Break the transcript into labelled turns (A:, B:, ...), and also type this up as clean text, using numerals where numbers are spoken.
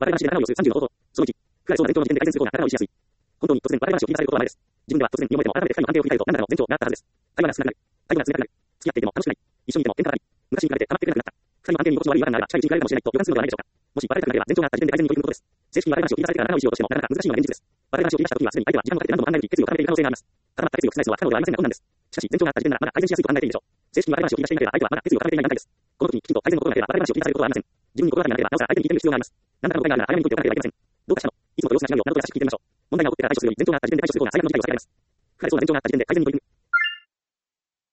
A: 笑い話で仲直りをする30の方法。その1、不愛想な前兆の時点で改善する方が仲直りしやすい。本当に突然笑い話を聞いたされることは稀です。自分では突然に思えても改めて二人の関係を振り返ると何らかの前兆があったはずです。会話が少なくなる。会話が冷たくなる。付き合っていても楽しくない。一緒にいても喧嘩ばかり。昔に比べて溜まってくれなくなった。二人の関係に居心地の悪い違和感があれば近いうちに振られるかもしれないと予感するのではないでしょうか。もし笑いたくなければ前兆があった時点で改善に取り組むことです。正式に笑い話を聞いたされてから仲直りしようとしてもなかなか難しいのが現実です。笑い話を聞き出した時にはすでに相手は時間をかけて何度も考えるに決意を固めている可能性があります。固まった決意を覆すのは不可能ではありませんが困難です。しかし前兆があった時点ならまだ改善しやすいと考えていいでしょう。正式に笑い話を聞き出していなければ相手はまだ決意を固めていない段階です。この時にきちんと改善のことがなければ笑い話を聞き出されることはありません。自分に心当たりがなければなおさら相手に言ってみる必要があります。何らかの誤解があるなら早めに解いておかなければいけません。どうかしたの？いつもと様子が違うよなどと優しく聞いてみましょう。問題が起こってから対処するより前兆があった時点で対処する方が最悪の事態を避けられます。不愛想な前兆があった時点で改善に取り組む。